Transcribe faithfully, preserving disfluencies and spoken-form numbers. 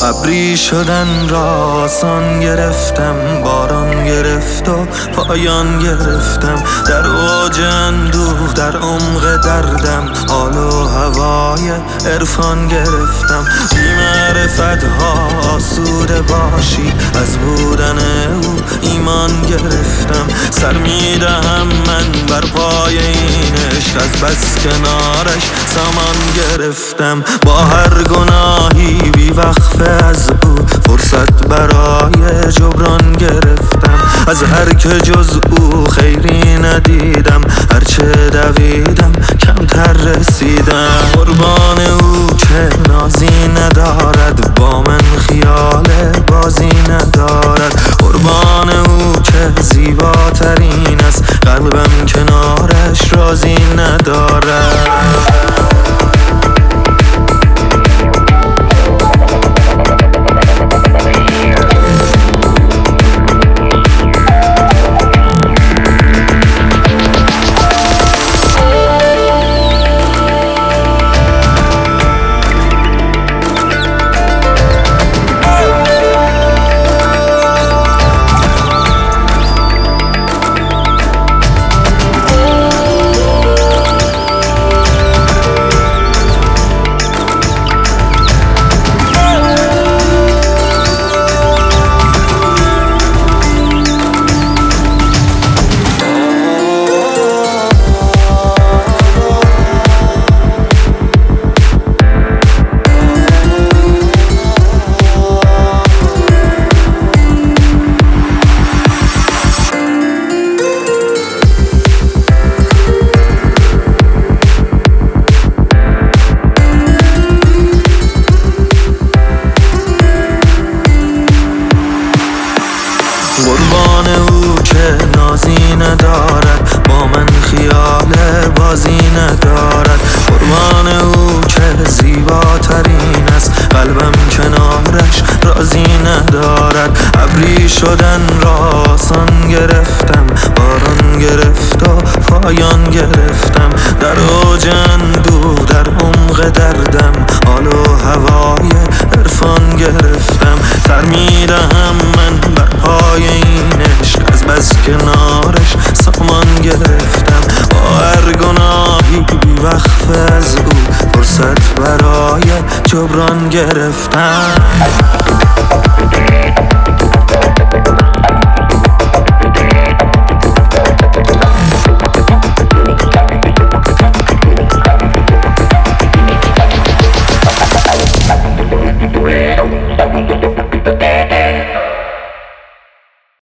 ابری شدن را آسان گرفتم، باران گرفت و پایان گرفتم. در اوج اندوه در عمق دردم حال و هوای عرفان گرفتم. بی معرفت ها آسوده باشی، از بودن او ایمان گرفتم. سر میدهم من بر پای این عشق، از بس کنارش سامان گرفتم. با هر گناهی بی وقفه از او فرصت برای جبران گرفتم. از هر که جز او خیری ندیدم، هرچه دویدم کمتر رسیدم. قربان او که نازی ندارد، با من خیال بازی ندارد. قربان او که زیباترین است، قلبم کنارش راضی ندارد. قربان او که نازی ندارد، با من خیال بازی ندارد. قربان او که زیباترین است، قلبم کنارش راضی ندارد. ابری شدن را آسان گرفتم، باران گرفت و پایان گرفتم. در اوج اندوه در عمق دردم حال و هوای عرفان گرفتم. سر میدهم من بر پای این عشق، از بس کنارش سامان گرفتم. با هر گناهی بی وقفه از او فرصت برای جبران گرفتم.